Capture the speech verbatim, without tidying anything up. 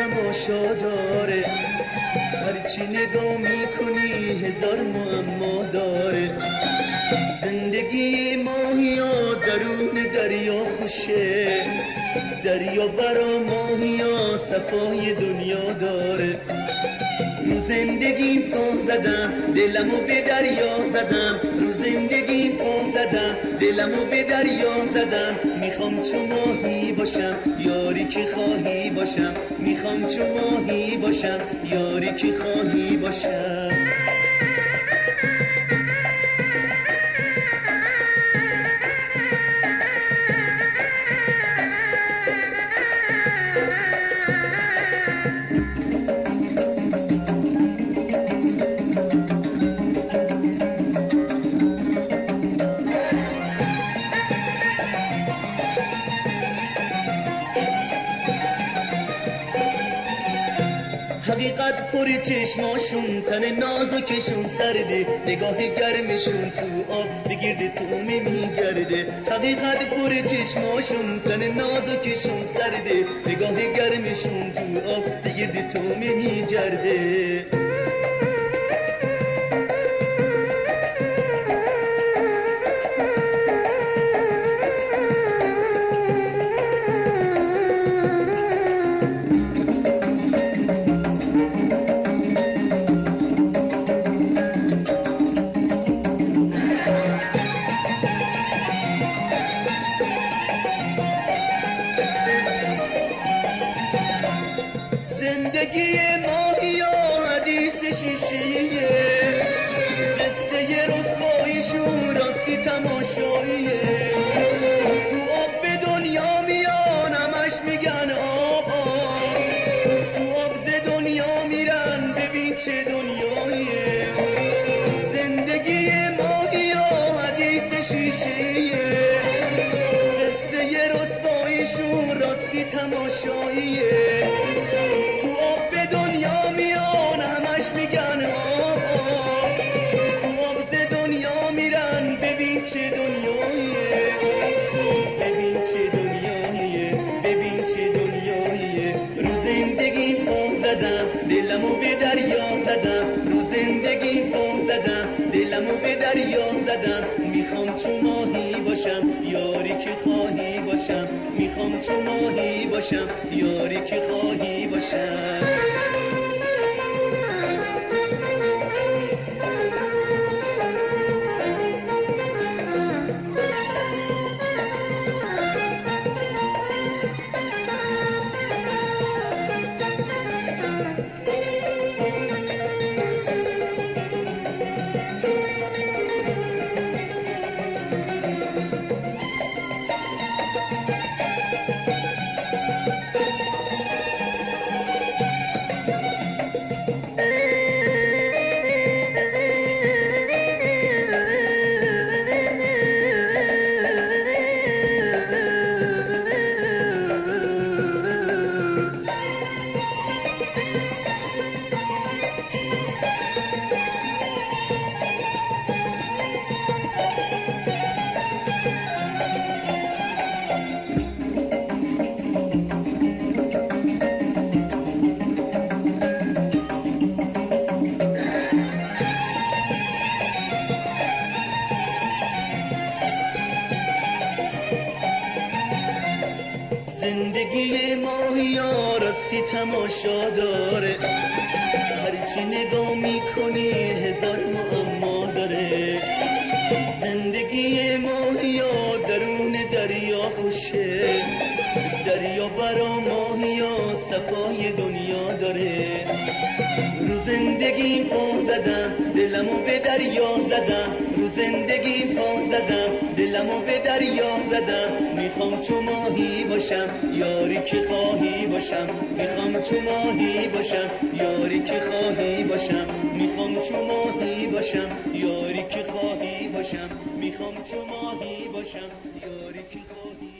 تماشا داره، هرچی نگاه میکنی هزار معما داره. زندگی ماهیا درون دریا خوشه، دریا برا ماهیا صفای دنیا داره. رو زندگی پا زدم دلمو به دریا زدم، رو زندگی پا زدم دلمو به دریا زدم. میخوام چو ماهی باشم یاری که خواهی باشم، میخوام چو ماهی باشم یاری که خواهی باشم. حقیقت پر چشماشون، تن نازکشون سرده، نگاه گرمشون تو آب بگیرده تومه میگرده. حقیقت پر چشماشون، تن نازکشون سرده، نگاه گرمشون تو آب بگیرده تومه میگرده. زندگی ماهیا حدیث شیشیه، قصه رسواییشون راستی تماشاییه. تو آب به دنیا میان همش میگن آب آب، تو آب ز دنیا میرن ببین چه دنیاییه. زندگی ماهیا حدیث شیشیه، قصه رسواییشون راستی تماشاییه. چه دنیاییه ببین چه دنیاییه، ببین چه دنیاییه. رو زندگی پا زدم دلمو به دریا زدم، رو زندگی پا زدم دلمو به دریا زدم. میخوام چو ماهی باشم یاری که خواهی باشم، میخوام چو ماهی باشم یاری که خواهی باشم. زندگی ماهیا راستی تماشا داره، هرچی نگاه میکنی هزار معما داره. زندگی ماهیا درون دریا خوشه، دریا برا ماهیا صفای دنیا داره. رو زندگی پا زدم دلمو به دریا زدم، رو زندگی پا زدم دلمو به دریا زدم. میخوام چو ماهی باشم یاری که خواهی باشم، میخوام چو ماهی باشم یاری که خواهی باشم، میخوام چو ماهی باشم یاری که خواهی باشم، میخوام چو ماهی باشم یاری که خواهی